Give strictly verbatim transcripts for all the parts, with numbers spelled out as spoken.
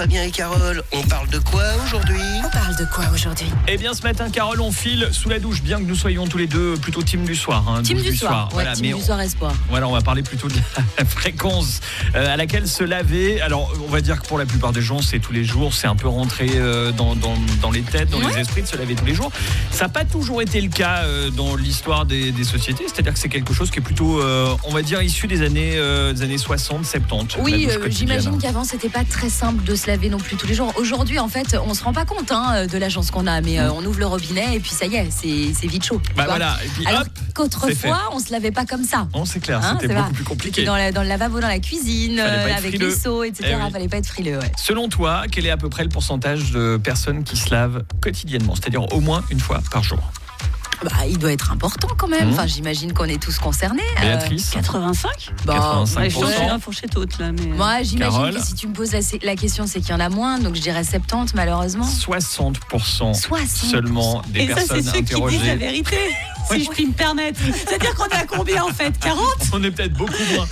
Fabien et Carole, on parle de quoi aujourd'hui ? On parle de quoi aujourd'hui ? Eh bien, ce matin, Carole, on file sous la douche, bien que nous soyons tous les deux plutôt team du soir. Hein, team du, du soir, soir. Ouais, voilà, team mais du on, soir espoir. Voilà, on va parler plutôt de la fréquence euh, à laquelle se laver. Alors, on va dire que pour la plupart des gens, c'est tous les jours, c'est un peu rentré euh, dans, dans, dans les têtes, dans ouais. les esprits de se laver tous les jours. Ça n'a pas toujours été le cas euh, dans l'histoire des, des sociétés, c'est-à-dire que c'est quelque chose qui est plutôt, euh, on va dire, issu des années, euh, des années soixante, soixante-dix. Oui, euh, j'imagine qu'avant, c'était pas très simple de se laver non plus tous les jours. Aujourd'hui, en fait, on se rend pas compte hein, de la chance qu'on a, mais euh, on ouvre le robinet et puis ça y est, c'est, c'est vite chaud. Bah voilà. Et puis, alors hop, qu'autrefois, on se lavait pas comme ça. Non, c'est clair, hein, c'était c'est beaucoup vrai. plus compliqué. Dans, la, dans le lavabo, dans la cuisine, euh, avec frileux. Les seaux, et cetera. Eh oui. Fallait pas être frileux. Ouais. Selon toi, quel est à peu près le pourcentage de personnes qui se lavent quotidiennement, c'est-à-dire au moins une fois par jour? Bah, il doit être important quand même. Mmh. Enfin, j'imagine qu'on est tous concernés. Béatrice, euh, quatre-vingt-cinq bah, quatre-vingt-cinq pour cent. Ouais, je suis un fourchette haute là. Mais... Moi, j'imagine Carole. que si tu me poses la, la question, c'est qu'il y en a moins. Donc, je dirais soixante-dix malheureusement. soixante pour cent soixante pour cent seulement des Et personnes ça, c'est ceux interrogées. Qui disent la vérité. Si oui. je puis me permettre. C'est-à-dire qu'on est à combien en fait? quarante? On est peut-être beaucoup moins.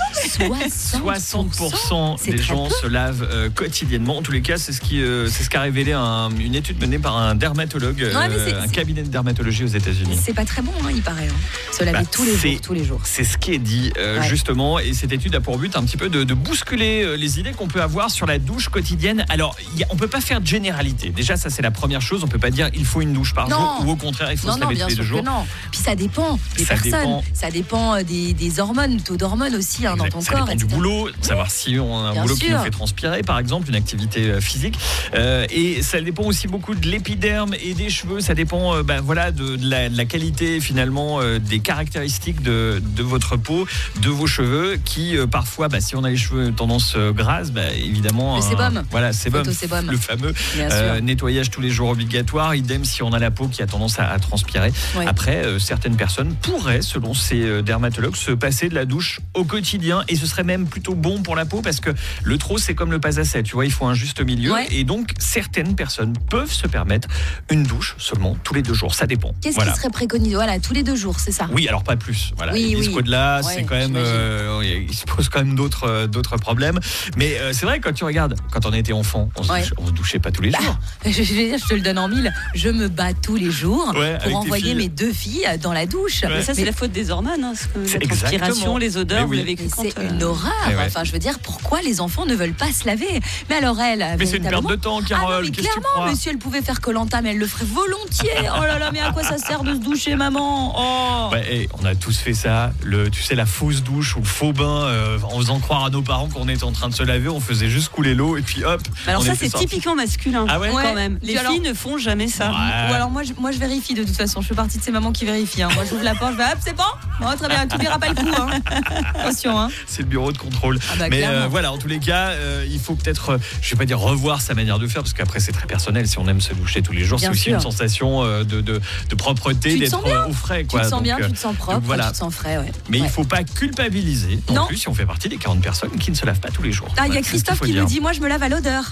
soixante pour cent des gens peu. se lavent euh, quotidiennement. En tous les cas, c'est ce qui, euh, c'est ce qu'a révélé un, une étude menée par un dermatologue, non, euh, c'est, un c'est... cabinet de dermatologie aux États-Unis. C'est pas très bon, hein, il paraît. Hein. Se laver bah, tous les jours, tous les jours. C'est ce qui est dit euh, ouais. justement, et cette étude a pour but un petit peu de, de bousculer euh, les idées qu'on peut avoir sur la douche quotidienne. Alors, y a, on peut pas faire de généralité. Déjà, ça c'est la première chose. On peut pas dire il faut une douche par non. jour, ou au contraire il faut non, se laver non, tous les deux jours. Non. Puis ça dépend des ça personnes, dépend. ça dépend des, des hormones, le taux d'hormones aussi hein, dans ton ça corps. Ça dépend du boulot, savoir si on a un Bien boulot sûr. qui nous fait transpirer, par exemple, une activité physique. Euh, et ça dépend aussi beaucoup de l'épiderme et des cheveux. Ça dépend, euh, bah, voilà, de, de, la, de la qualité finalement euh, des caractéristiques de, de votre peau, de vos cheveux, qui euh, parfois, bah, si on a les cheveux tendance euh, grasse, bah, évidemment, le sébum, euh, voilà, sébum, sébum, le fameux euh, nettoyage tous les jours obligatoire. Idem si on a la peau qui a tendance à, à transpirer. Ouais. Après, euh, certaines personnes pourraient, selon ces euh, dermatologues, se passer de la douche au quotidien, et ce serait même plutôt bon pour la peau parce que le trop, c'est comme le pas assez. Tu vois, il faut un juste milieu. Ouais. Et donc, certaines personnes peuvent se permettre une douche seulement tous les deux jours. Ça dépend. Qu'est-ce voilà. qui serait préconisé? Voilà, tous les deux jours, c'est ça? Oui, alors pas plus. Voilà. Oui, Ils disent oui. qu'au-delà, ouais, c'est quand même, euh, il se pose quand même d'autres, euh, d'autres problèmes. Mais euh, c'est vrai que quand tu regardes, quand on était enfant, on se, ouais. douche, on se douchait pas tous les bah, jours. Je, je, je te le donne en mille. Je me bats tous les jours ouais, pour envoyer mes deux filles dans la douche. Ouais. Mais ça, c'est mais la faute des hormones. Hein, parce que c'est la transpiration, les odeurs, oui. vous l'avez vécu quand c'est euh... une horreur. Ouais. Enfin, je veux dire, pourquoi les enfants ne veulent pas se laver? Mais alors elle, mais c'est une perte de temps, Carole. Ah non, mais Qu'est-ce clairement, que tu crois? mais si elle pouvait faire Koh-Lanta, mais elle le ferait volontiers. Oh là là, mais à quoi ça sert de se doucher, maman? Oh. Ouais, et on a tous fait ça. Le, tu sais, la fausse douche ou le faux bain, euh, en faisant croire à nos parents qu'on était en train de se laver, on faisait juste couler l'eau et puis hop. Alors on ça, était c'est sorti. typiquement masculin. Ah ouais, quand ouais. même. Les alors... filles ne font jamais ça. Ouais. Ou alors moi je, moi, je vérifie de toute façon. Je fais partie de ces mamans qui vérifient. Hein. Moi, j'ouvre la porte, je vais hop, c'est bon. Bon, très bien, tu verras pas le coup. Hein. Attention. Hein. C'est le bureau de contrôle. Ah bah, mais euh, voilà, en tous les cas, euh, il faut peut-être, euh, je vais pas dire revoir sa manière de faire, parce qu'après c'est très personnel. Si on aime se doucher tous les jours, bien c'est aussi sûr. une sensation euh, de, de, de propreté, d'être euh, au frais. Quoi. Tu te sens donc, bien, euh, tu te sens propre, voilà. tu te sens frais. Ouais. Mais ouais. il faut pas culpabiliser. En non. plus, si on fait partie des quarante personnes qui ne se lavent pas tous les jours. Ah, il y a voilà, Christophe qui dire. nous dit, moi je me lave à l'odeur.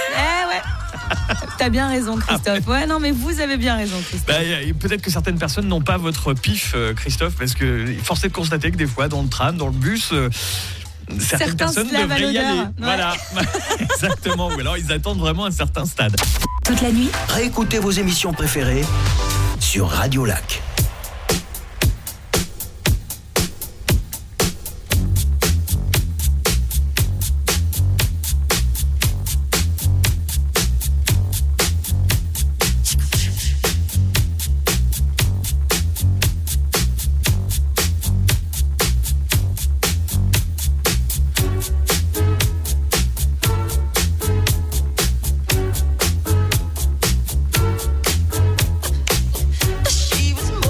Eh ouais. T'as bien raison, Christophe. Ouais, non, mais vous avez bien raison, Christophe. Bah, peut-être que certaines personnes n'ont pas votre pif, Christophe, parce que force est de constater que des fois, dans le tram, dans le bus, euh, certaines certains personnes devraient y aller. Ouais. Voilà, exactement. Ou alors ils attendent vraiment un certain stade. Toute la nuit, réécoutez vos émissions préférées sur Radio Lac. She was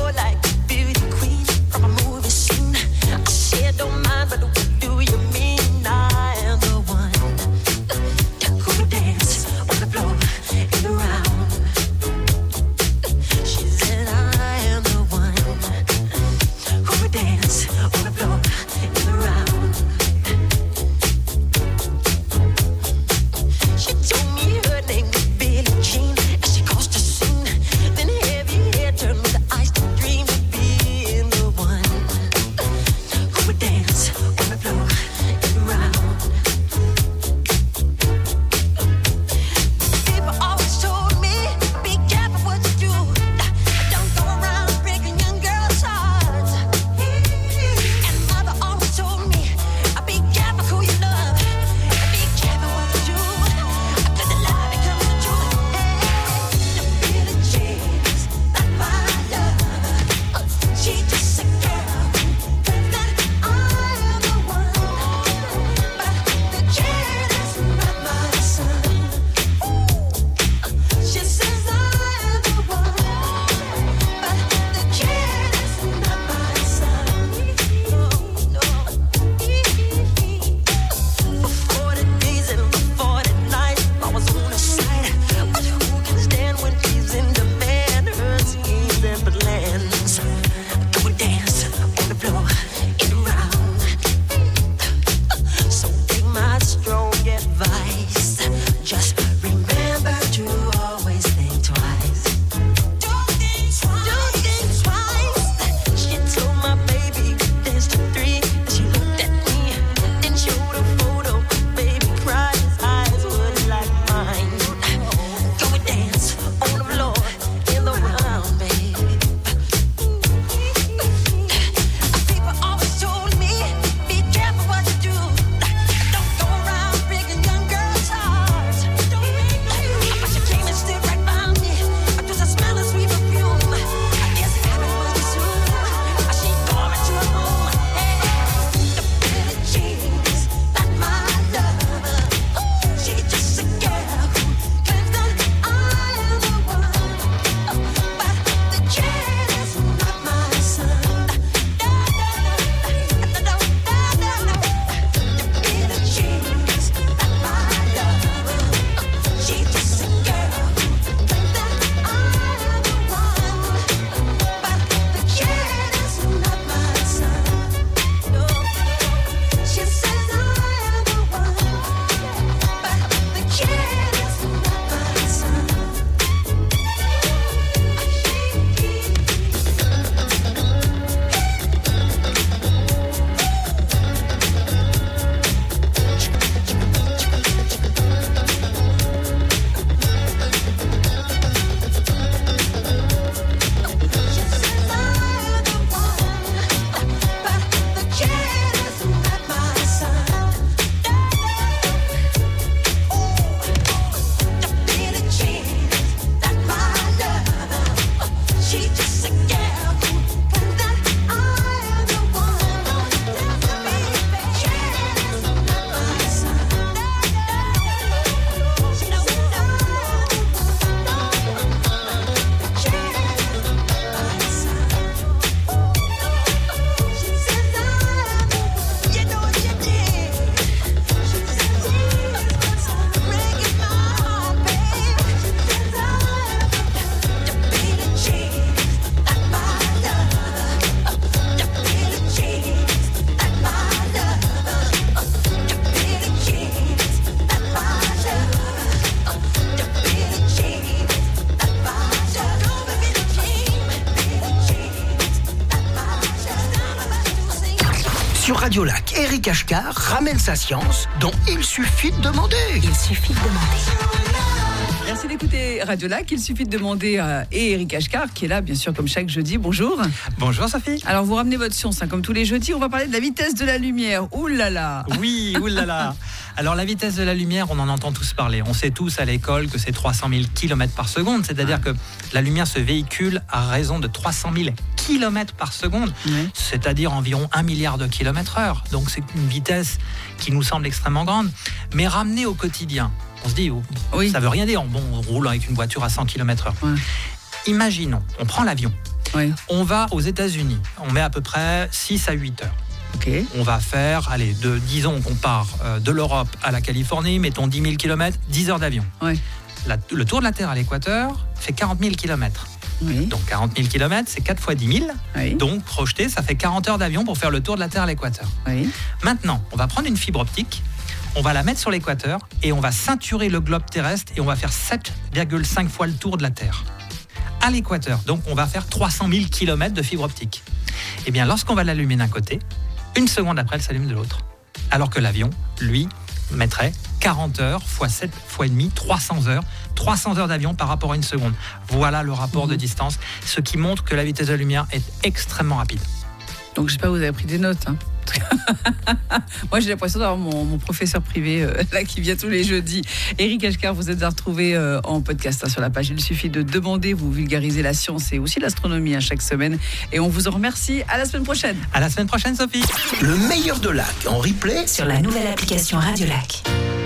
Sur Radio Lac, Eric Ashkar ramène sa science dans Il suffit de demander. Il suffit de demander. Merci d'écouter Radio Lac. Il suffit de demander à Eric Ashkar, qui est là, bien sûr, comme chaque jeudi. Bonjour. Bonjour, Sophie. Alors, vous ramenez votre science, hein, comme tous les jeudis. On va parler de la vitesse de la lumière. Ouh là là. Oui, ouh là là. Alors, la vitesse de la lumière, on en entend tous parler. On sait tous à l'école que c'est trois cent mille kilomètres par seconde. C'est-à-dire que la lumière se véhicule à raison de trois cent mille kilomètres par seconde. Oui. C'est-à-dire environ un milliard de kilomètres heure. Donc, c'est une vitesse qui nous semble extrêmement grande. Mais ramenée au quotidien, on se dit, oh, oui. ça veut rien dire. Bon, on roule avec une voiture à cent kilomètres heure. Oui. Imaginons, on prend l'avion. Oui. On va aux États-Unis. On met à peu près six à huit heures. Okay. On va faire, allez, de, disons qu'on part euh, de l'Europe à la Californie, mettons dix mille kilomètres, dix heures d'avion. Oui. La, le tour de la Terre à l'équateur fait quarante mille kilomètres. Oui. Donc quarante mille kilomètres, c'est quatre fois dix mille. Oui. Donc projeté, ça fait quarante heures d'avion pour faire le tour de la Terre à l'équateur. Oui. Maintenant, on va prendre une fibre optique, on va la mettre sur l'équateur et on va ceinturer le globe terrestre et on va faire sept virgule cinq fois le tour de la Terre. À l'équateur, donc on va faire trois cent mille kilomètres de fibre optique. Eh bien, lorsqu'on va l'allumer d'un côté, une seconde après, elle s'allume de l'autre. Alors que l'avion, lui, mettrait quarante heures fois sept fois demi, trois cents heures. trois cents heures d'avion par rapport à une seconde. Voilà le rapport mmh. de distance, ce qui montre que la vitesse de la lumière est extrêmement rapide. Donc, je sais pas, vous avez pris des notes, hein. Moi, j'ai l'impression d'avoir mon, mon professeur privé euh, là qui vient tous les jeudis. Eric Ashkar, vous êtes à retrouver euh, en podcast hein, sur la page. Il suffit de demander, vous vulgarisez la science et aussi l'astronomie hein, chaque semaine. Et on vous en remercie. À la semaine prochaine. À la semaine prochaine, Sophie. Le meilleur de Lac en replay sur la nouvelle application Radio Lac.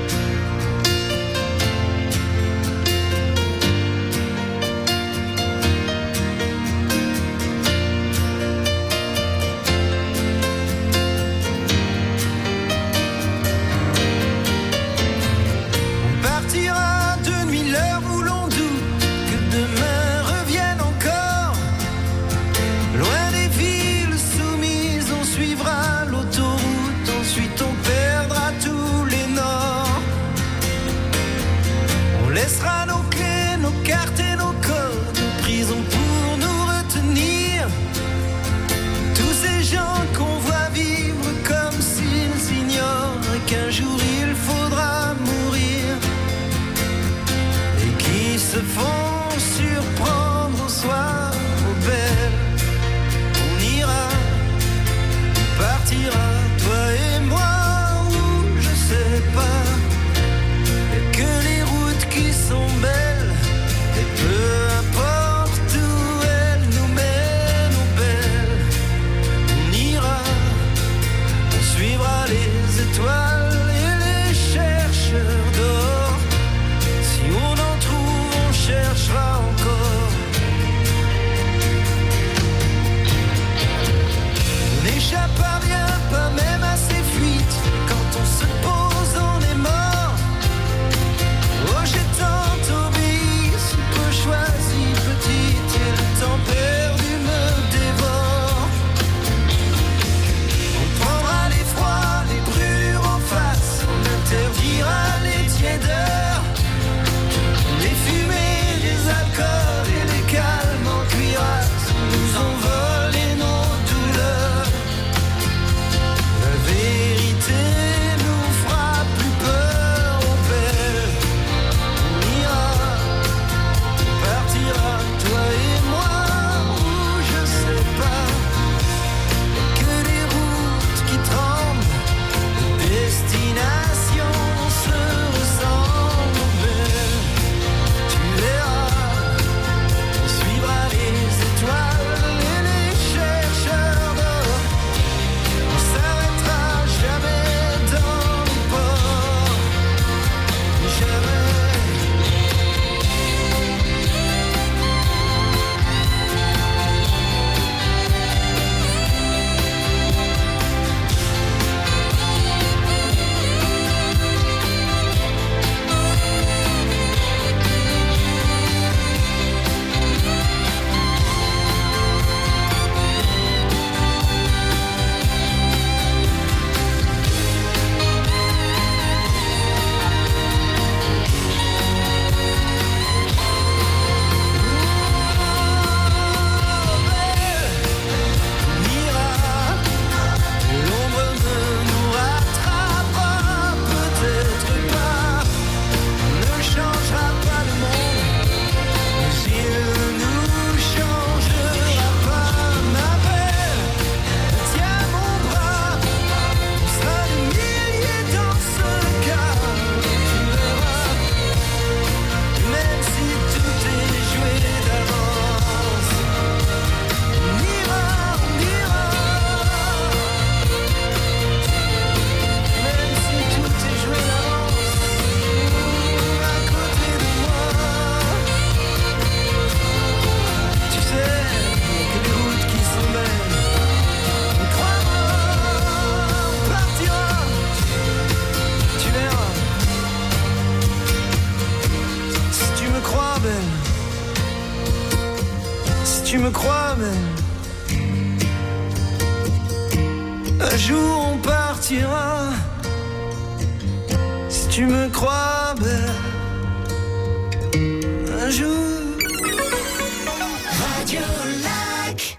Se font surprendre au soir aux belles. On ira, on partira, toi et moi, où je sais pas. Et que les routes qui sont belles, et peu importe où elles nous mènent, aux belles. On ira, on suivra les étoiles et les chercheurs d'or. Si on en trouve, share belle, si tu me crois belle, un jour on partira. Si tu me crois belle, un jour. Radio Lac.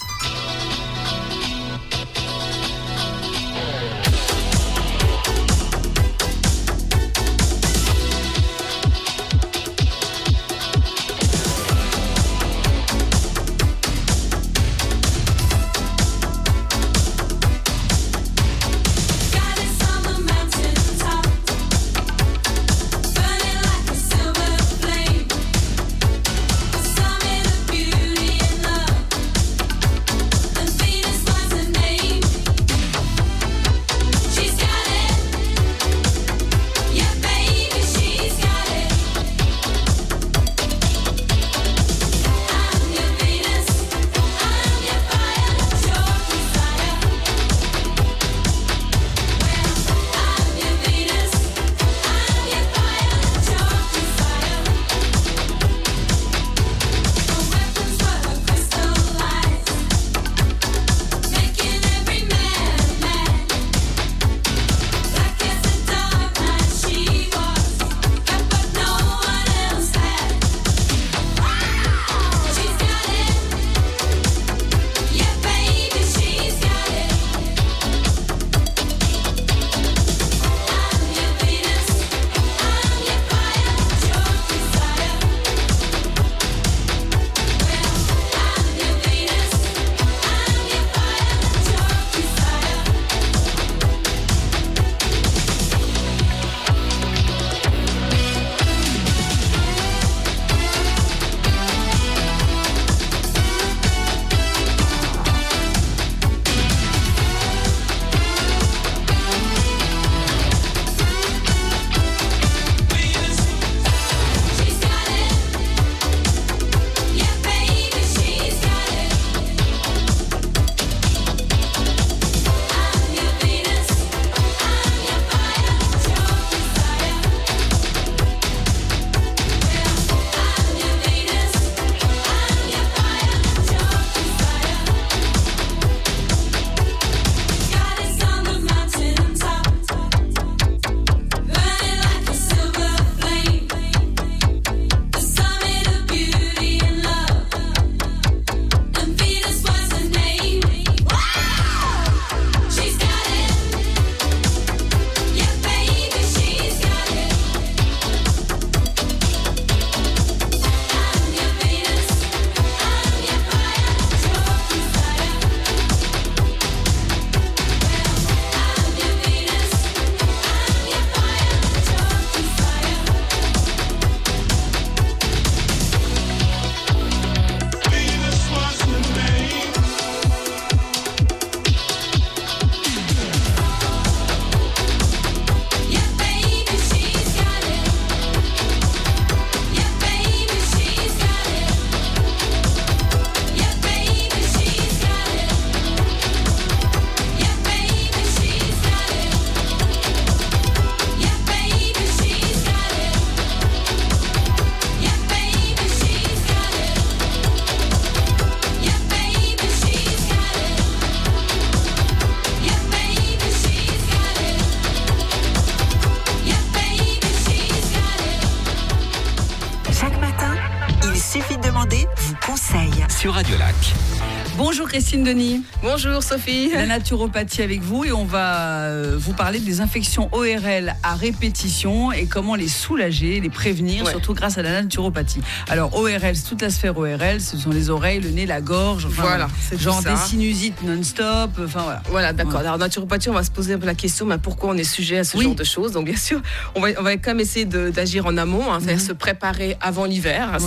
Sur Radio Lac. Bonjour Christine Denis. Bonjour Sophie. La naturopathie avec vous et on va vous parler des infections O R L à répétition et comment les soulager, les prévenir, ouais. surtout grâce à la naturopathie. Alors O R L, c'est toute la sphère O R L, ce sont les oreilles, le nez, la gorge, enfin, voilà, c'est genre des sinusites non-stop, enfin voilà. Voilà, d'accord. Ouais. Alors naturopathie, on va se poser un peu la question, mais pourquoi on est sujet à ce oui. genre de choses. Donc bien sûr, on va, on va quand même essayer de, d'agir en amont, hein, c'est-à-dire mm-hmm. se préparer avant l'hiver, hein, ouais. c'est possible.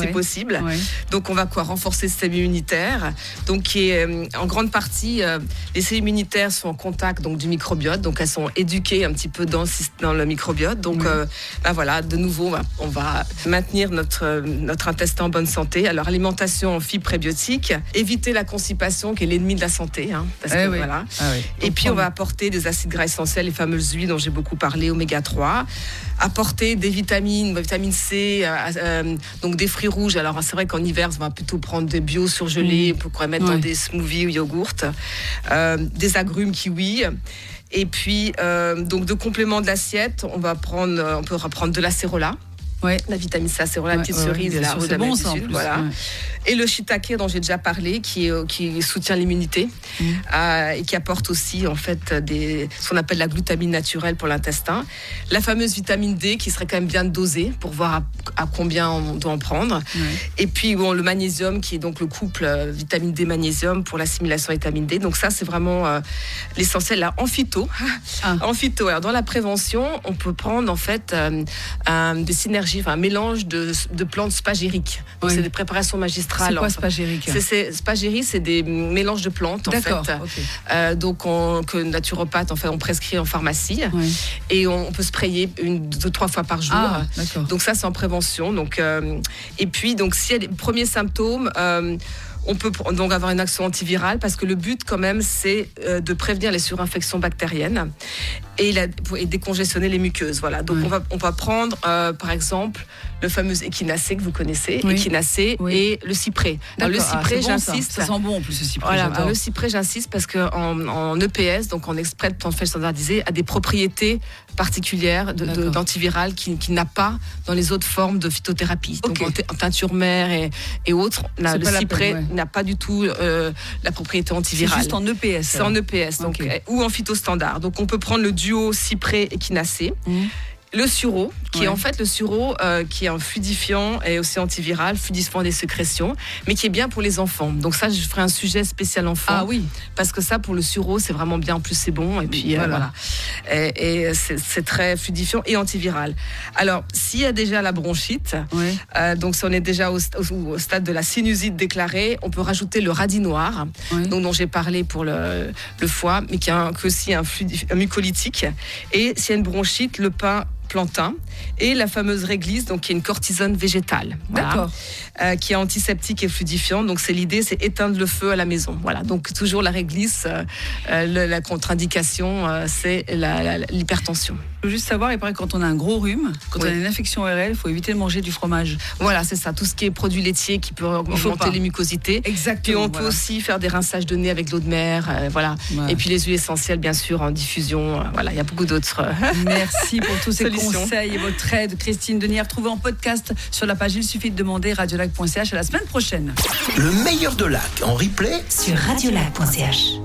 possible. Ouais. Donc on va quoi renforcer le système immunitaire. Donc qui est, euh, en grande partie, euh, les cellules immunitaires sont en contact donc du microbiote, donc elles sont éduquées un petit peu dans le, dans le microbiote. Donc Oui. euh, ben voilà, de nouveau, on va, on va maintenir notre notre intestin en bonne santé. Alors alimentation en fibres prébiotiques, éviter la constipation qui est l'ennemi de la santé, hein, parce Eh que oui. voilà. Ah oui. Et puis on va apporter des acides gras essentiels, les fameuses huiles dont j'ai beaucoup parlé, oméga trois. Apporter des vitamines, vitamine C, euh, euh, donc des fruits rouges. Alors c'est vrai qu'en hiver, on va plutôt prendre des bio surgelés Mmh. pour qu'on mettre Ouais. dans des smoothies ou yogourts, euh, des agrumes kiwi. Et puis euh, donc de complément de l'assiette, on va prendre, on peut reprendre de l'acérola. Ouais. La vitamine C, acérola, la Ouais, petite ouais, cerise bien et la sûr, rose c'est bon, d'Amérique ça, en du Sud, plus. voilà. Ouais. Et le shiitake dont j'ai déjà parlé, qui, est, qui soutient l'immunité Mmh. euh, et qui apporte aussi en fait des, ce qu'on appelle la glutamine naturelle pour l'intestin. La fameuse vitamine D qui serait quand même bien dosée pour voir à, à combien on doit en prendre. Ouais. Et puis bon, le magnésium qui est donc le couple euh, vitamine D magnésium pour l'assimilation de vitamine D. Donc ça c'est vraiment euh, l'essentiel là en phyto. Ah. En phyto. Alors dans la prévention, on peut prendre en fait euh, un, des synergies, enfin un mélange de, de plantes spagériques. Donc Oui. c'est des préparations magistrales. C'est quoi en- spagérique? c'est, c'est, spagérie, c'est des mélanges de plantes en D'accord. fait, Ok. euh, donc on, que naturopathe en fait on prescrit en pharmacie Ouais. et on, on peut sprayer une, deux, trois fois par jour. Ah, d'accord. Donc ça c'est en prévention. Donc euh, et puis donc s'il y a des premiers symptômes. Euh, on peut pr- donc avoir une action antivirale parce que le but quand même c'est euh, de prévenir les surinfections bactériennes et, la, et décongestionner les muqueuses. Voilà. Donc Ouais. on va on va prendre euh, par exemple le fameux échinacée que vous connaissez, Oui. échinacée Oui. et le cyprès. Alors, le D'accord. Ah, cyprès, c'est bon, ça. j'insiste. Ça sent bon en plus ce cyprès. Voilà, j'adore. alors le cyprès, j'insiste parce qu'en en E P S, donc en extrait de plantes standardisé, a des propriétés particulières de, de, D'accord. d'antivirales qui, qui n'a pas dans les autres formes de phytothérapie. Ok. Donc en, te- en teinture mère et, et autres, là, C'est le pas la cyprès peine, ouais. n'a pas du tout euh, la propriété C'est antivirale. juste en E P S. C'est en E P S donc, Ok. euh, ou en phytostandard. Donc on peut prendre le duo cyprès-échinacée. Mhm. Le sureau, qui Ouais. est en fait le sureau euh, qui est un fluidifiant et aussi antiviral, fluidifiant des sécrétions, mais qui est bien pour les enfants. Donc ça, je ferai un sujet spécial enfant. Ah oui. Parce que ça, pour le sureau, c'est vraiment bien. En plus, c'est bon. Et puis, euh, Voilà. voilà. Et, et c'est, c'est très fluidifiant et antiviral. Alors, s'il y a déjà la bronchite, Ouais. euh, donc si on est déjà au, st- au- au stade de la sinusite déclarée, on peut rajouter le radis noir, Ouais. donc, dont j'ai parlé pour le, le foie, mais qui est un, qui est aussi un, fluidif- un mucolytique. Et s'il y a une bronchite, le pin plantain et la fameuse réglisse, donc qui est une cortisone végétale. Voilà. D'accord. Euh, qui est antiseptique et fluidifiant. Donc c'est l'idée, c'est éteindre le feu à la maison. Voilà. Donc toujours la réglisse, euh, euh, le- la contre-indication, euh, c'est la- la- l'hypertension. Je veux juste savoir, il paraît que quand on a un gros rhume, quand Oui. on a une infection O R L, il faut éviter de manger du fromage. Voilà, c'est ça. Tout ce qui est produits laitiers qui peut faut augmenter pas. les mucosités. Puis Exactement. on peut voilà. aussi faire des rinçages de nez avec de l'eau de mer, euh, voilà. Ouais. Et puis les huiles essentielles, bien sûr, en diffusion. euh, voilà, il y a beaucoup d'autres. euh, Merci pour tous ces Solutions. conseils et votre aide, Christine Denis. Retrouvez en podcast sur la page Il suffit de demander radiolac point c h. À la semaine prochaine. Le meilleur de Lac en replay Sur radiolac point c h.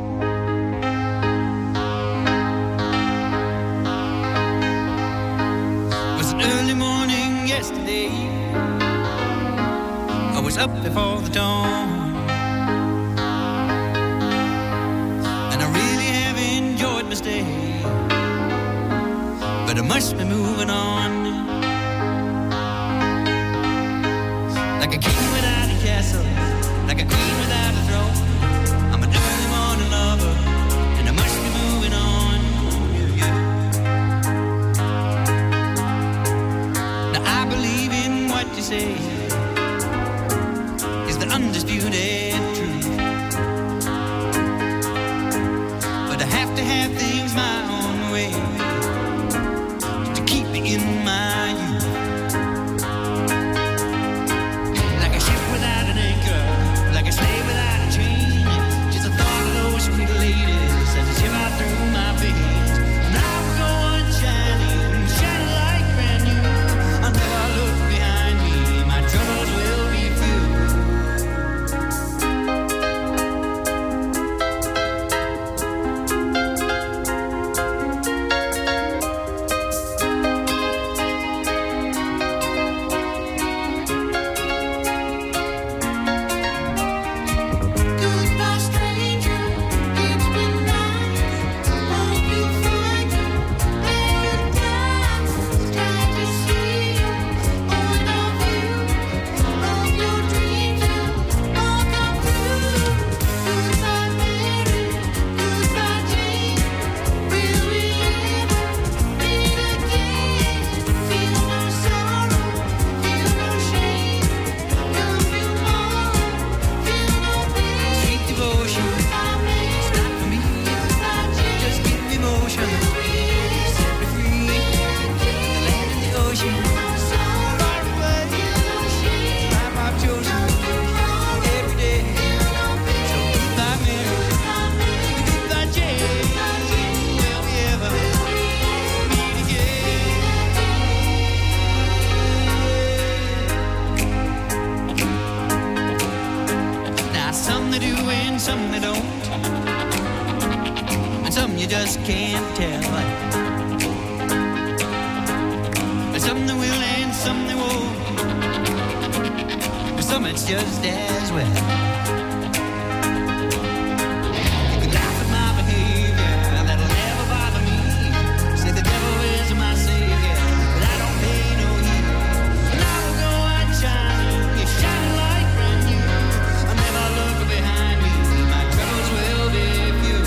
It was an early morning yesterday. I was up before the dawn, and I really have enjoyed my stay, but I must be moving on. Like a king without a castle, like a queen without a throne. I'm an early morning lover, and I must be moving on. Yeah. Now I believe in what you say is the undisputed truth, but I have to have things my own way to keep me in my youth. Like a ship without an anchor, like a slave without a chain. Just the thought of those sweet ladies as they shiver through my veins. And I will go on shining, shining like brand new. I'll never look behind me, my troubles will be few. and some they don't. And some you just can't tell. And some they will and some they won't. And some it's just as well. You can laugh at my behavior, that'll never bother me. Say the devil is my savior, but I don't pay no heed. And I will go and shine, you're shining like brand new. I'll never look behind me, my troubles will be few.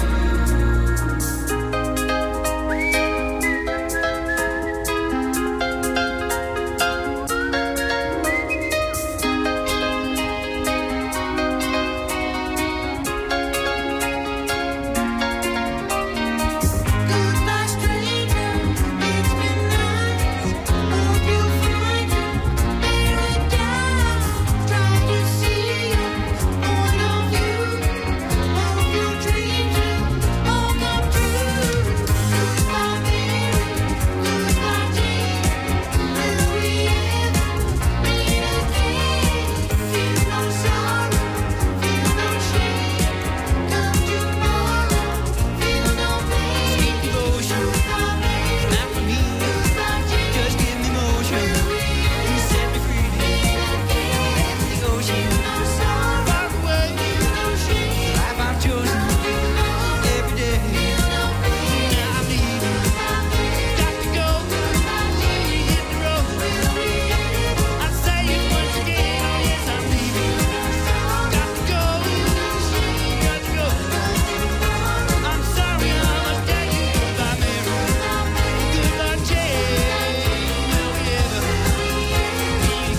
Goodbye, stranger, it's been nice. Hope you find your paradise. Try to see you, point of view. Hope your dreams will all come true. Goodbye, Mary, goodbye, Jane. Will we ever meet again? Feel no sorrow, feel no shame. Come tomorrow, feel no pain. Sweet devotion, goodbye, Mary, not for me. Goodbye, Jane. Just give me motion. Will we ever set me free? Meet again? The ocean, no sorrow, far away. Feel no shame. The life I've chosen every day. Now I'm leaving. Got to go. Hit the road. I say it once again. Yes, I'm leaving. Got to go. Got to go. I'm sorry, I must tell you. Goodbye, Mary. Goodbye, Jane. Will we ever meet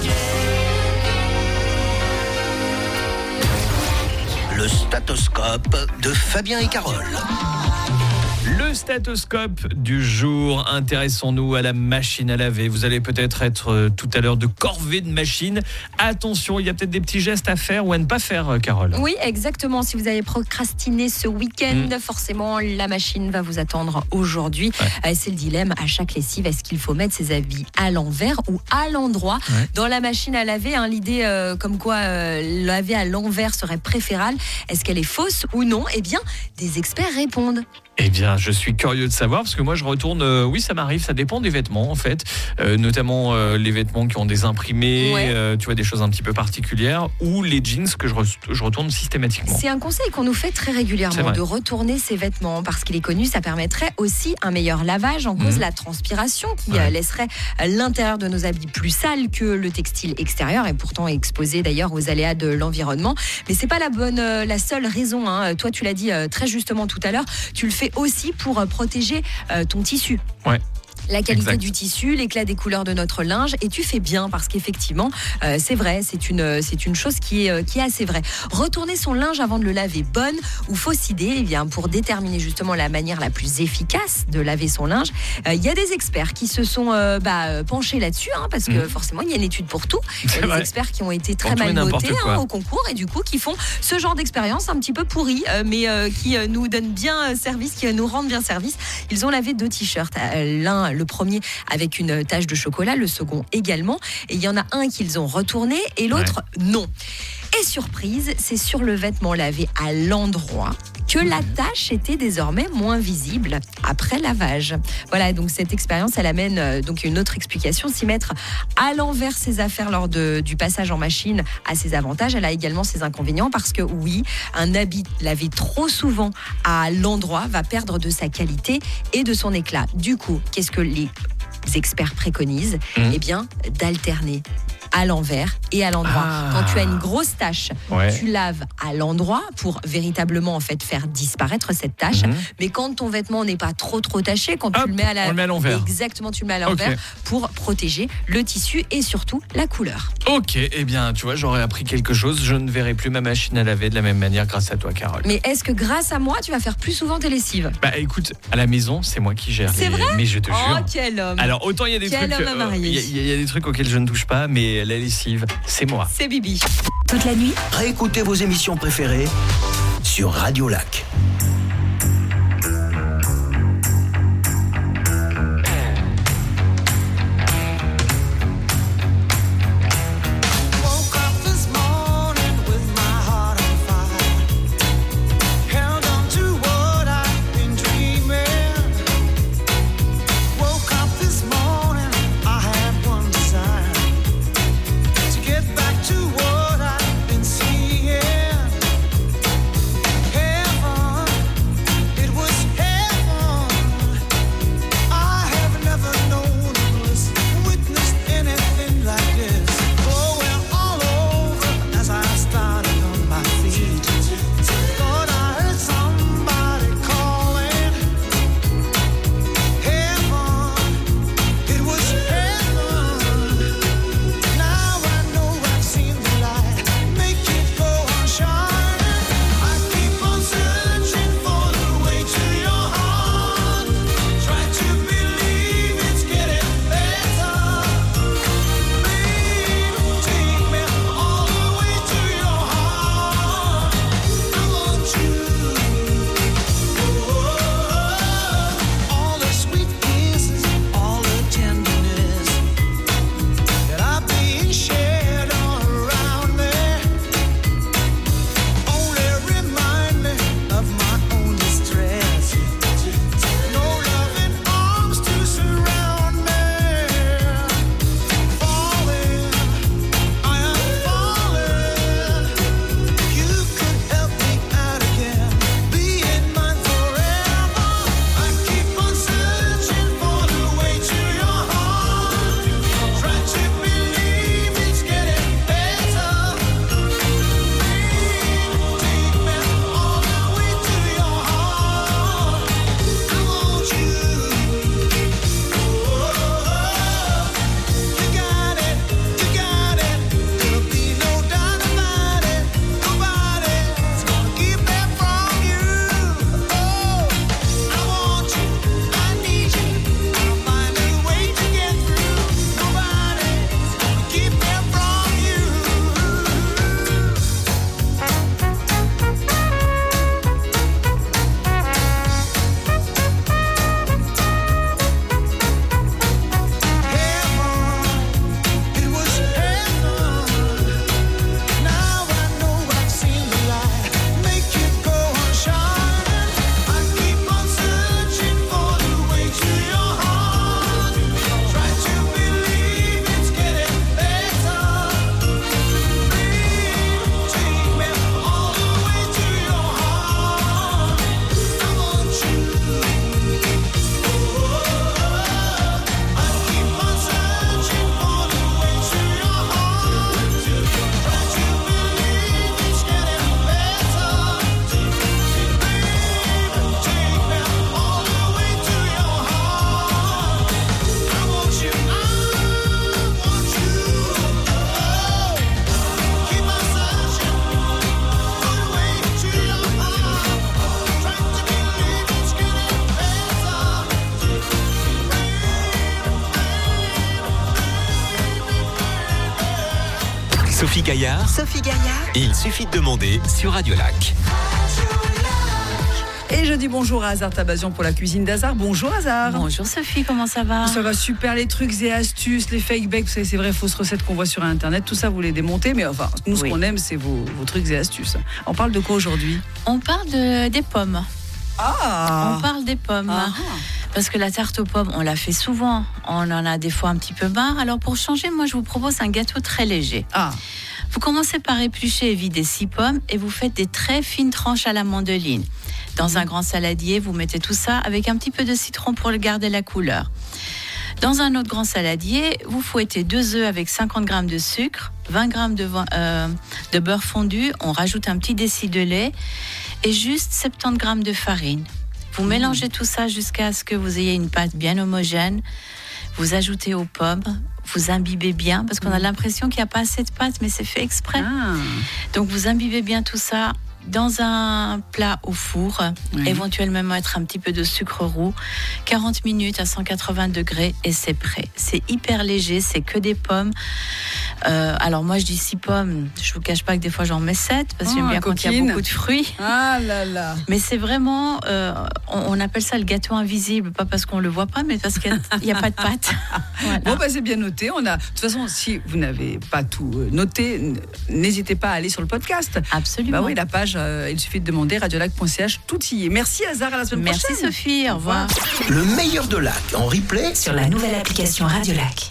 again? Le statoscope de Fabien et Carole. Le statoscope du jour, intéressons-nous à la machine à laver. Vous allez peut-être être euh, tout à l'heure de corvée de machine. Attention, il y a peut-être des petits gestes à faire ou à ne pas faire, euh, Carole. Oui, exactement. Si vous avez procrastiné ce week-end, Mm. forcément, la machine va vous attendre aujourd'hui. Euh, c'est le dilemme à chaque lessive. Est-ce qu'il faut mettre ses habits à l'envers ou à l'endroit Ouais. dans la machine à laver, hein, l'idée euh, comme quoi euh, laver à l'envers serait préférable. Est-ce qu'elle est fausse ou non? Eh bien, des experts répondent. Eh bien, je suis curieux de savoir parce que moi, je retourne. Euh, oui, ça m'arrive. Ça dépend des vêtements, en fait, euh, notamment euh, les vêtements qui ont des imprimés, Ouais. euh, tu vois, des choses un petit peu particulières, ou les jeans que je, re- je retourne systématiquement. C'est un conseil qu'on nous fait très C'est régulièrement, vrai. de retourner ses vêtements, parce qu'il est connu, ça permettrait aussi un meilleur lavage en cause Mhm. la transpiration qui Ouais. euh, laisserait euh, l'intérieur de nos habits plus sale que le textile extérieur et pourtant exposé d'ailleurs aux aléas de l'environnement. Mais c'est pas la bonne, euh, la seule raison, hein. Toi, tu l'as dit euh, très justement tout à l'heure, tu le fais aussi pour euh, protéger euh, ton tissu. Ouais. La qualité Exact. du tissu, l'éclat des couleurs de notre linge, et tu fais bien parce qu'effectivement, euh, c'est vrai, c'est une, c'est une chose qui est, euh, qui est assez vraie. Retourner son linge avant de le laver, bonne ou fausse idée, eh bien, pour déterminer justement la manière la plus efficace de laver son linge, il euh, y a des experts qui se sont euh, bah, penchés là-dessus, hein, parce que Mhm. forcément, il y a une étude pour tout. Il y C'est a des vrai. experts qui ont été Pour très tout et mal n'importe notés quoi. hein, au concours et du coup qui font ce genre d'expérience un petit peu pourrie, euh, mais euh, qui euh, nous donnent bien euh, service, qui euh, nous rendent bien service. Ils ont lavé deux t-shirts, euh, l'un, le premier avec une tache de chocolat, le second également. Et il y en a un qu'ils ont retourné et l'autre non. Et surprise, c'est sur le vêtement lavé à l'endroit que la tache était désormais moins visible après lavage. Voilà, donc cette expérience, elle amène euh, donc une autre explication. S'y mettre à l'envers ses affaires lors de, du passage en machine a ses avantages, elle a également ses inconvénients parce que oui, un habit lavé trop souvent à l'endroit va perdre de sa qualité et de son éclat. Du coup, qu'est-ce que les experts préconisent? Mmh. Eh bien, d'alterner à l'envers et à l'endroit. Ah. Quand tu as une grosse tache, Ouais. tu laves à l'endroit pour véritablement en fait faire disparaître cette tache. Mhm. Mais quand ton vêtement n'est pas trop trop taché, quand Hop, tu le mets à la on le met à l'envers. exactement, tu le mets à l'envers Ok. pour protéger le tissu et surtout la couleur. Ok, eh bien, tu vois, j'aurais appris quelque chose. Je ne verrai plus ma machine à laver de la même manière grâce à toi, Carole. Mais est-ce que grâce à moi, tu vas faire plus souvent tes lessives? Bah écoute, à la maison, c'est moi qui gère. C'est les- vrai Mais je te Oh, jure. quel homme! Alors autant il y a des Quel trucs, homme à marier. il y, a- il y a des trucs auxquels je ne touche pas, mais la lessive, c'est moi. C'est Bibi. Toute la nuit, Réécoutez vos émissions préférées sur Radio Lac. Woke up this morning with my heart on fire. Sophie Gaillard. Sophie Gaillard. Il suffit de demander sur Radio Lac. Et je dis bonjour à Hazard Tabazian pour la cuisine d'Hazard. Bonjour Hazard. Bonjour Sophie, comment ça va? Ça va super, les trucs et astuces, les fake bakes, vous savez, c'est vraies fausses recettes qu'on voit sur internet, tout ça vous les démontez, mais enfin, nous ce Oui. qu'on aime c'est vos, vos trucs et astuces. On parle de quoi aujourd'hui? On parle de, des pommes. Ah On parle des pommes. Ah. Parce que la tarte aux pommes, on la fait souvent. On en a des fois un petit peu marre. Alors pour changer, moi je vous propose un gâteau très léger. Ah. Vous commencez par éplucher et vider six pommes et vous faites des très fines tranches à la mandoline. Dans un grand saladier, vous mettez tout ça avec un petit peu de citron pour garder la couleur. Dans un autre grand saladier, vous fouettez deux œufs avec cinquante grammes de sucre, vingt grammes de, euh, de beurre fondu, on rajoute un petit déci de lait et juste soixante-dix grammes de farine. Vous mmh. mélangez tout ça jusqu'à ce que vous ayez une pâte bien homogène. Vous ajoutez aux pommes, vous imbibez bien, parce qu'on a l'impression qu'il n'y a pas assez de pâte, mais c'est fait exprès. Ah. Donc vous imbibez bien tout ça dans un plat au four, oui. éventuellement mettre un petit peu de sucre roux, quarante minutes à cent quatre-vingts degrés et c'est prêt. C'est hyper léger, c'est que des pommes. Euh, alors moi je dis six pommes, je vous cache pas que des fois j'en mets sept parce que oh, j'aime bien quand il y a beaucoup de fruits. Ah là là. Mais c'est vraiment, euh, on, on appelle ça le gâteau invisible, pas parce qu'on le voit pas, mais parce qu'il n'y a, a pas de pâte. Voilà. Bon bah c'est bien noté. On a, de toute façon, si vous n'avez pas tout noté, n'hésitez pas à aller sur le podcast. Absolument. Bah oui, la page. Euh, il suffit de demander radiolac point c h, tout y est. Merci Hazard, à la semaine Merci prochaine. Merci Sophie, au revoir. Le meilleur de Lac en replay sur la nouvelle application Radio Lac.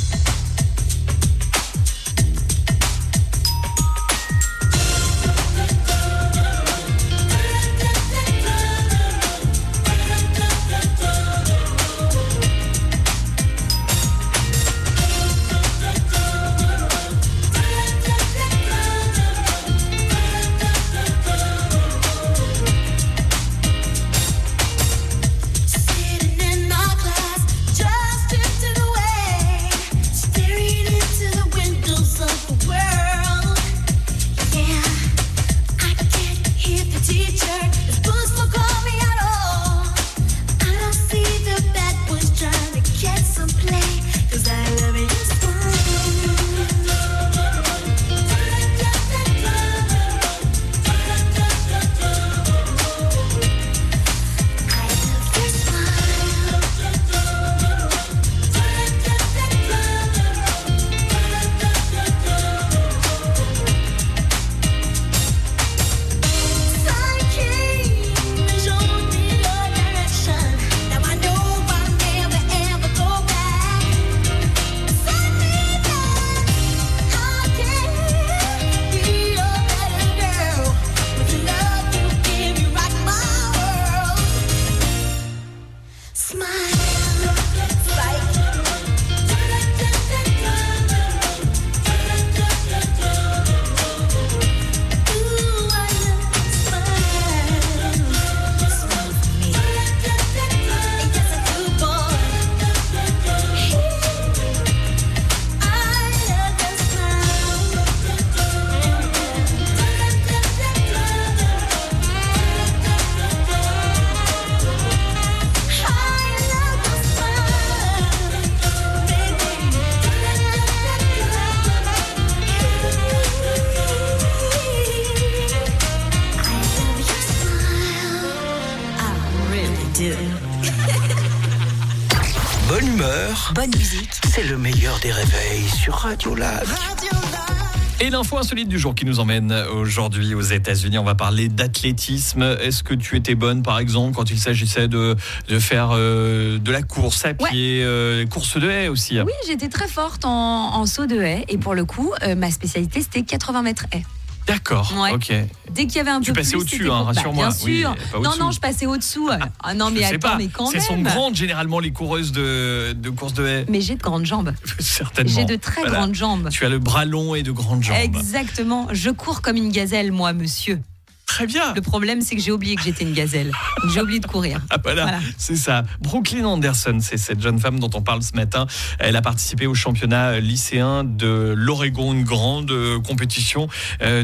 Bonne humeur, bonne musique, c'est le meilleur des réveils sur Radio Lac. Et l'info insolite du jour qui nous emmène aujourd'hui aux États-Unis. On va parler d'athlétisme. Est-ce que tu étais bonne, par exemple, quand il s'agissait de, de faire euh, de la course à pied, ouais. euh, course de haie aussi? Oui, j'étais très forte en, en saut de haie. Et pour le coup, euh, ma spécialité, c'était quatre-vingts mètres haie. D'accord, ouais. ok. Dès qu'il y avait un tu peu plus, passais au-dessus, hein, rassure-moi. Bah, bien sûr. Oui, non, non, je passais au-dessous. Ah, ah non, mais attends, pas. mais quand même. Elles sont grandes, généralement, les coureuses de, de course de haie. Mais j'ai de grandes jambes. Certainement. J'ai de très voilà. grandes jambes. Tu as le bras long et de grandes jambes. Exactement. Je cours comme une gazelle, moi, monsieur. Très bien. Le problème, c'est que j'ai oublié que j'étais une gazelle. Donc, j'ai oublié de courir. Ah voilà, voilà. C'est ça. Brooklyn Anderson, c'est cette jeune femme dont on parle ce matin. Elle a participé au championnat lycéen de l'Oregon, une grande compétition de,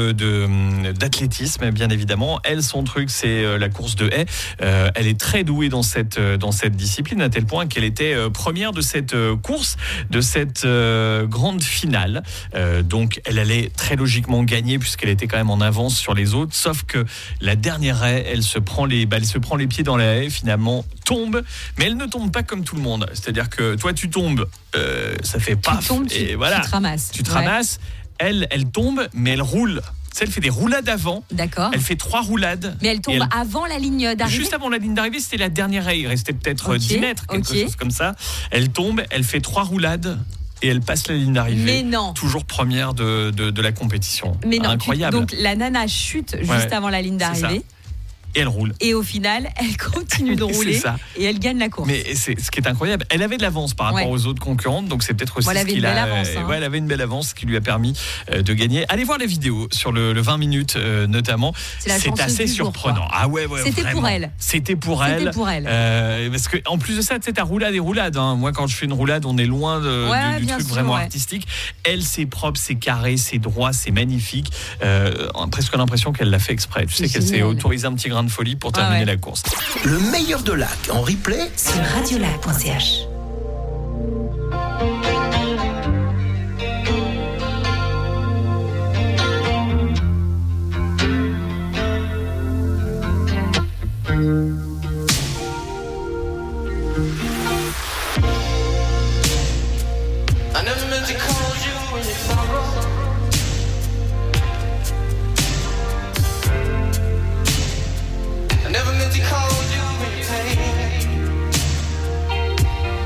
de, d'athlétisme, bien évidemment. Elle, son truc, c'est la course de haies. Euh, elle est très douée dans cette, dans cette discipline, à tel point qu'elle était première de cette course, de cette euh, grande finale. Euh, donc, elle allait très logiquement gagner puisqu'elle était quand même en avance sur les autres. Sauf que la dernière haie, elle se prend les, bah, elle se prend les pieds dans la haie, finalement tombe, mais elle ne tombe pas comme tout le monde. C'est-à-dire que toi, tu tombes, euh, ça fait paf, tu tombes, et tu, voilà, tu te ramasses. Tu te ouais. ramasses. Elle, elle tombe, mais elle roule. Tu sais, elle fait des roulades avant. D'accord. Elle fait trois roulades. Mais elle tombe elle... avant la ligne d'arrivée. Juste avant la ligne d'arrivée, c'était la dernière haie. Il restait peut-être okay. dix mètres, quelque okay. chose comme ça. Elle tombe, elle fait trois roulades. Et elle passe la ligne d'arrivée. Mais non. Toujours première de, de, de la compétition. Mais non. Incroyable. Tu, donc la nana chute juste ouais, avant la ligne d'arrivée. Et elle roule. Et au final, elle continue de rouler ça. Et elle gagne la course. Mais c'est ce qui est incroyable. Elle avait de l'avance par rapport ouais. aux autres concurrentes, donc c'est peut-être aussi bon, ce qui l'a. Avance, hein. Ouais, elle avait une belle avance qui lui a permis euh, de gagner. Allez voir les vidéos sur le, le vingt minutes euh, notamment. C'est, la c'est assez surprenant. Jour, ah ouais, ouais. C'était vraiment. pour elle. C'était pour elle. C'était pour elle. Euh, parce que en plus de ça, tu sais, t'as roulade et roulade. Hein. Moi, quand je fais une roulade, on est loin de, ouais, du, du truc sûr, vraiment ouais. artistique. Elle, c'est propre, c'est carré, c'est droit, c'est magnifique. Euh, presque l'impression qu'elle l'a fait exprès. Tu sais qu'elle s'est autorisée un petit grain de folie pour terminer. Ah ouais. La course. Le meilleur de Lac en replay sur radiolac point c h. Never meant to call you when you're pain.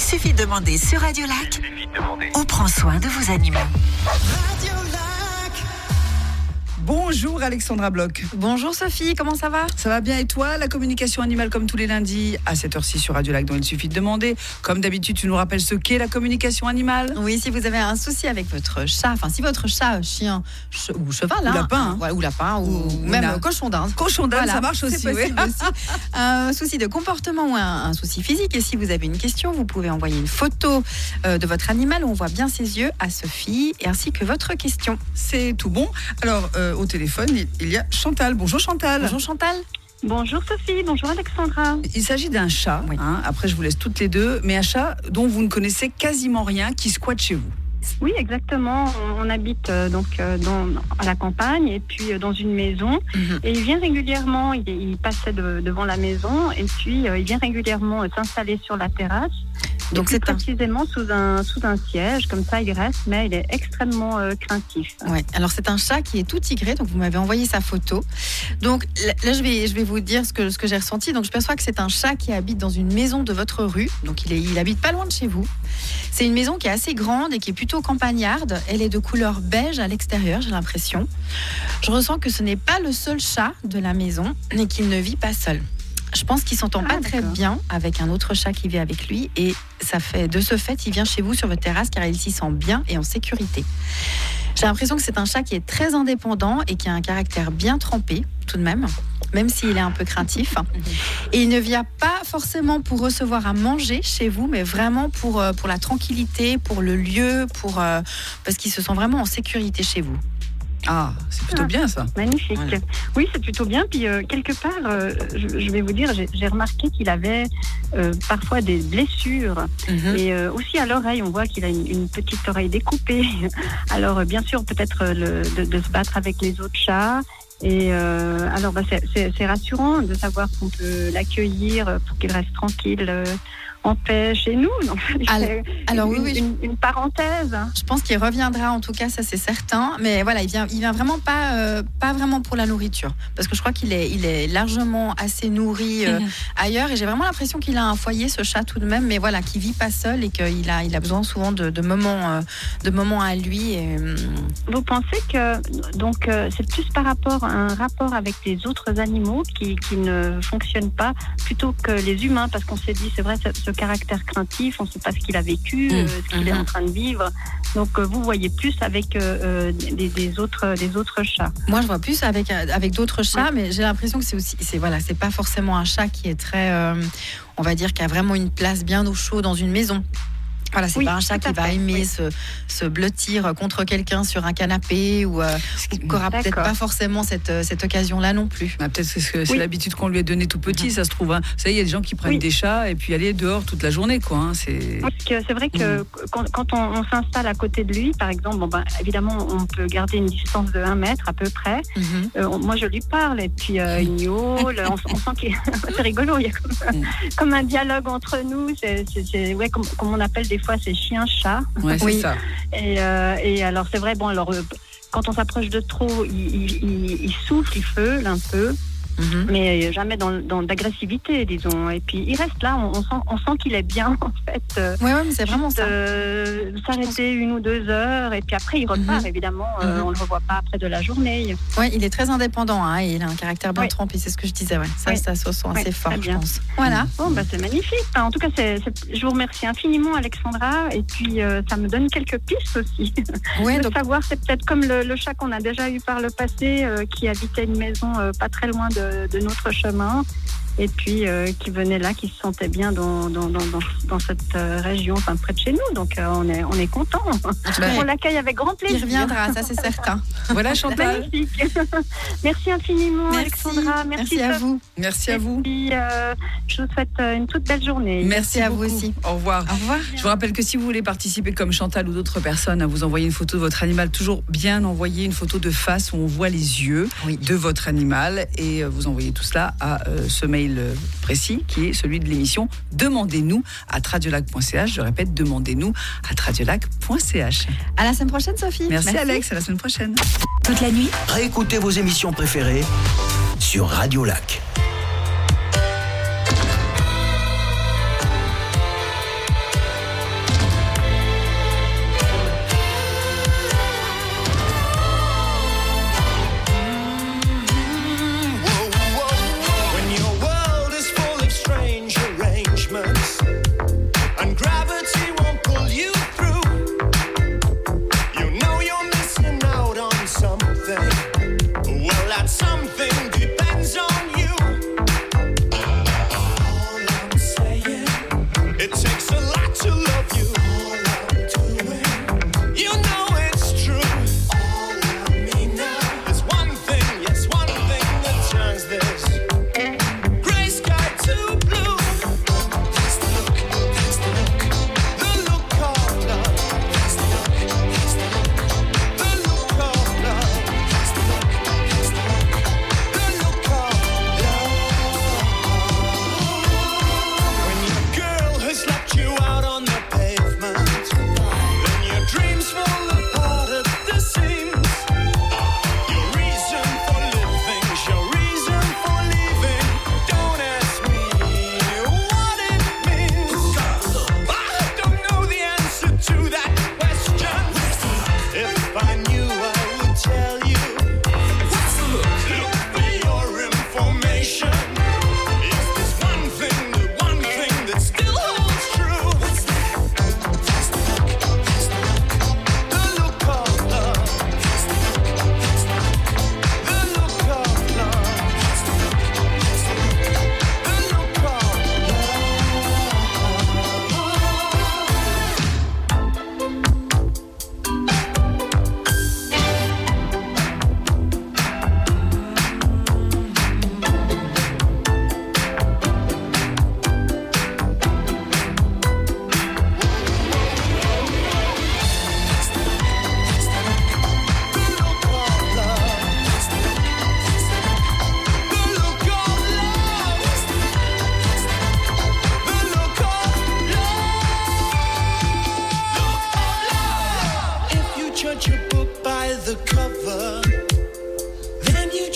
suffit de demander sur Radio Lac. On prend soin de vos animaux. Bonjour Alexandra Bloch. Bonjour Sophie, comment ça va? Ça va bien et toi? La communication animale comme tous les lundis à cette heure-ci sur Radio Lac dont il suffit de demander. Comme d'habitude, tu nous rappelles ce qu'est la communication animale? Oui, si vous avez un souci avec votre chat, enfin si votre chat, chien che- ou cheval, Ou hein, lapin, hein. ouais, ou lapin, ou, Ou même na- cochon d'Inde. Cochon d'Inde, Voilà, ça marche c'est aussi, possible oui. aussi. Un souci de comportement ou un, un souci physique. Et si vous avez une question, vous pouvez envoyer une photo euh, de votre animal où on voit bien ses yeux à Sophie et ainsi que votre question. C'est tout bon. Alors, euh, au téléphone, il, il y a Chantal. Bonjour Chantal. Bonjour Chantal. Bonjour Sophie, bonjour Alexandra. Il s'agit d'un chat, Oui. hein, après je vous laisse toutes les deux, mais un chat dont vous ne connaissez quasiment rien, qui squatte chez vous. Oui, exactement. On, on habite euh, donc euh, dans, à la campagne et puis euh, dans une maison. Mhm. Et il vient régulièrement, il, il passait de- devant la maison et puis euh, il vient régulièrement euh, s'installer sur la terrasse. Donc Et plus c'est un. précisément sous un, sous un siège, comme ça il reste, mais il est extrêmement euh, craintif. Ouais. Alors c'est un chat qui est tout tigré, donc vous m'avez envoyé sa photo. Donc là, là, je vais je vais vous dire ce que ce que j'ai ressenti. Donc je perçois que c'est un chat qui habite dans une maison de votre rue. Donc il est il habite pas loin de chez vous. C'est une maison qui est assez grande et qui est plutôt campagnarde. Elle est de couleur beige à l'extérieur, j'ai l'impression. Je ressens que ce n'est pas le seul chat de la maison et qu'il ne vit pas seul. Je pense qu'il s'entend Ah, pas très d'accord. bien avec un autre chat qui vit avec lui et ça fait de ce fait, il vient chez vous sur votre terrasse car il s'y sent bien et en sécurité. J'ai l'impression que c'est un chat qui est très indépendant et qui a un caractère bien trempé tout de même, même s'il est un peu craintif. Et il ne vient pas forcément pour recevoir à manger chez vous, mais vraiment pour, euh, pour la tranquillité, pour le lieu, pour, euh, parce qu'il se sent vraiment en sécurité chez vous. Ah, c'est plutôt Ah. bien ça. Magnifique. Voilà. Oui, c'est plutôt bien. Puis euh, quelque part, euh, je, je vais vous dire, j'ai, j'ai remarqué qu'il avait euh, parfois des blessures. Et euh, aussi à l'oreille, on voit qu'il a une, une petite oreille découpée. Alors euh, bien sûr, peut-être euh, le, de, de se battre avec les autres chats. Et euh, alors bah, c'est, c'est, c'est rassurant de savoir qu'on peut l'accueillir pour qu'il reste tranquille euh, en paix chez nous. Donc, Alors- c'est alors oui, une, oui, je- une, une parenthèse. Je pense qu'il reviendra, en tout cas, ça c'est certain. Mais voilà, il vient, il vient vraiment pas, euh, pas vraiment pour la nourriture, parce que je crois qu'il est, il est largement assez nourri euh, ailleurs. Et j'ai vraiment l'impression qu'il a un foyer, ce chat tout de même, mais voilà, qui vit pas seul et qu'il a, il a besoin souvent de, de moments, euh, de moments à lui. Et, hum, Vous pensez que donc euh, c'est plus par rapport à un rapport avec les autres animaux qui, qui ne fonctionne pas plutôt que les humains, parce qu'on s'est dit c'est vrai ce, ce caractère craintif, on ne sait pas ce qu'il a vécu, Mmh. euh, ce qu'il est en train de vivre. Donc euh, vous voyez plus avec euh, euh, des, des autres des autres chats. Moi, je vois plus avec avec d'autres chats, mais j'ai l'impression que c'est aussi, c'est voilà, c'est pas forcément un chat qui est très, euh, on va dire, qui a vraiment une place bien au chaud dans une maison. Voilà, c'est Oui, pas un chat tout qui à va fait, aimer oui. se, se blottir contre quelqu'un sur un canapé ou euh, ou qui aura peut-être D'accord. pas forcément cette, euh, cette occasion-là non plus. Bah, peut-être que c'est, c'est Oui. l'habitude qu'on lui a donnée tout petit, ça se trouve. Hein. Vous savez, il y a des gens qui prennent Oui. des chats et puis aller dehors toute la journée, quoi. Hein. C'est... Parce que c'est vrai que quand, quand on, on s'installe à côté de lui, par exemple, bon ben, évidemment, on peut garder une distance de un mètre à peu près. Mhm. Euh, on- moi, je lui parle et puis euh, il miaule. On, on sent qu'il c'est rigolo. Il y a comme, comme un dialogue entre nous. C'est, c'est, c'est- ouais, comme, comme on appelle des fois ces chiens-chats. Ouais, c'est Oui. ça. Et, euh, et alors, c'est vrai. Bon, alors. euh, quand on s'approche de trop, il, il, il- il souffle, il feule un peu, Mhm. mais jamais dans, dans d'agressivité, disons. Et puis il reste là, on, on sent, on sent qu'il est bien en fait. Euh, Ouais, ouais, mais c'est vraiment juste, ça. euh, s'arrêter une ou deux heures et puis après il repart. Mhm. Évidemment, euh, Mhm. on le revoit pas après de la journée. Ouais, il est très indépendant, hein, et il a un caractère bien Oui. trempé, c'est ce que je disais. Ouais. Ça, Oui. ça se sent Oui, assez fort, très je bien. pense. Voilà. Bon, bah c'est magnifique. Enfin, en tout cas, c'est, c'est- je vous remercie infiniment, Alexandra. Et puis euh, ça me donne quelques pistes aussi. Ouais, de donc, savoir, c'est peut-être comme le, le chat qu'on a déjà eu par le passé, euh, qui habitait une maison euh, pas très loin de, de notre chemin, et puis euh, qui venait là, qui se sentait bien dans, dans, dans, dans, dans cette euh, région, enfin près de chez nous. Donc euh, on est, on est content. On l'accueille avec grand plaisir. il reviendra, ça c'est certain. Voilà, Chantal. Magnifique. Merci infiniment, Merci. Alexandra. Merci à Sophie. vous. Merci à vous. Et puis, euh, je vous souhaite euh, une toute belle journée. Merci à vous beaucoup. aussi. Au revoir. Au revoir. Je vous rappelle que si vous voulez participer comme Chantal ou d'autres personnes, à vous envoyer une photo de votre animal, toujours bien envoyer une photo de face où on voit les yeux Oui. de votre animal et euh, vous envoyez tout cela à euh, ce mail euh, précis qui est celui de l'émission Demandez-nous à radiolac point c h. Je répète, demandez-nous à radiolac point c h. À la semaine prochaine, Sophie. Merci, Alex, à la semaine prochaine. Toute la nuit, Réécoutez vos émissions préférées sur Radio Lac.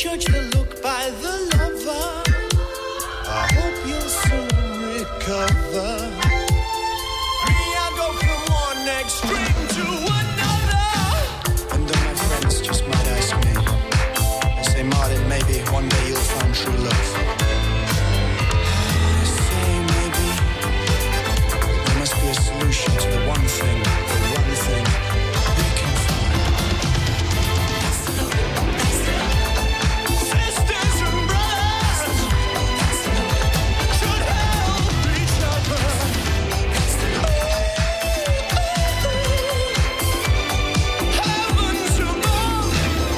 judge the look by the lover. I hope you'll soon recover. Me, I go from one extreme to another. And then my friends just might ask me, they say, Martin, maybe one day you'll find true love. I say maybe, but there must be a solution to the one thing, the one thing we can find. Sisters and brothers should help each other. Heavens above,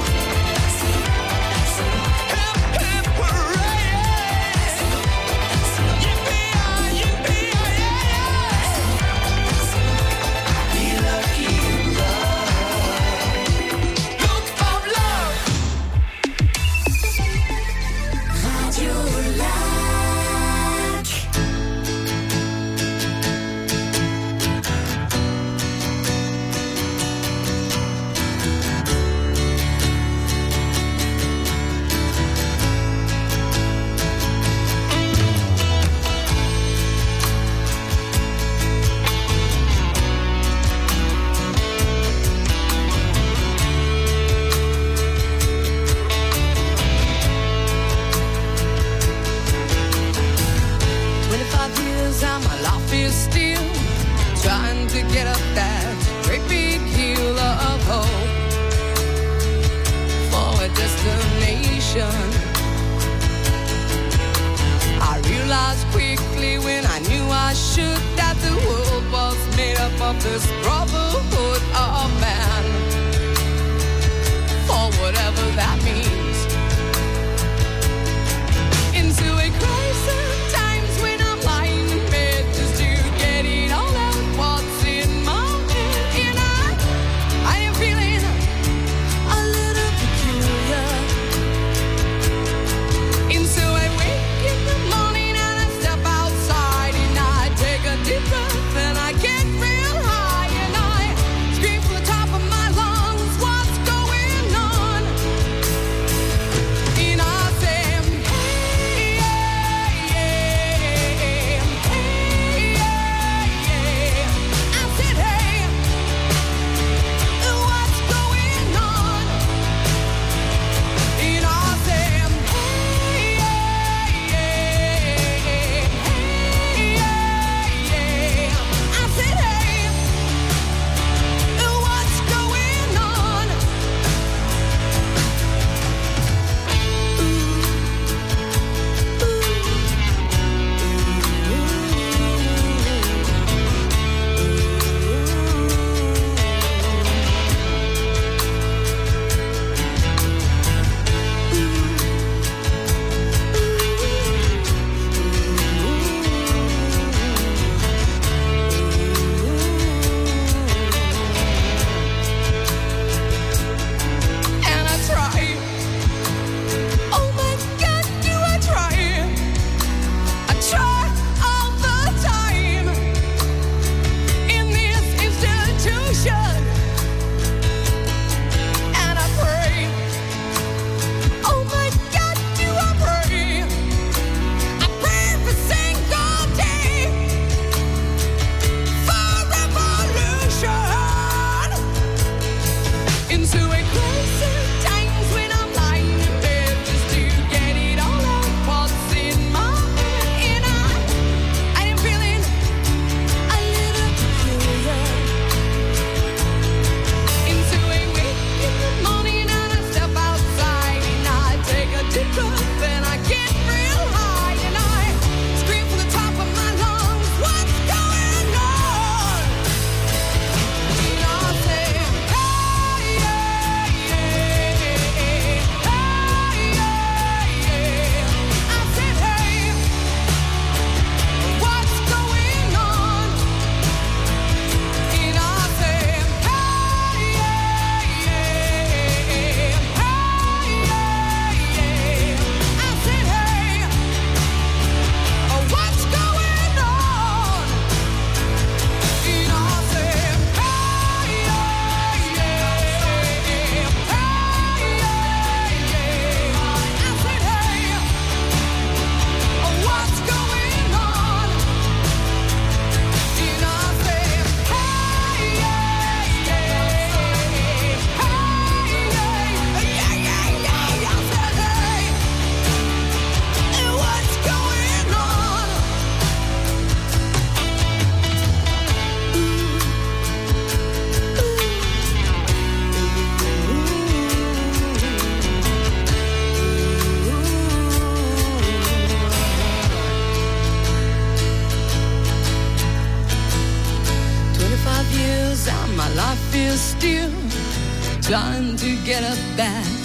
hip hip hooray! Yippee-yi, yippee-yi, be lucky in love. Look of love. Radio Lac. Twenty-five years and my life is still trying to get up that great big hill of hope for a destination. I realized quickly when I knew I should that the world was made up of this brotherhood of man, for whatever that means. Into a crisis times when I'm lying in bed just to get it all out what's in my head. And I, I am feeling a little peculiar. And so I wake in the morning and I step outside and I take a deep breath and I get real high and trying to get up back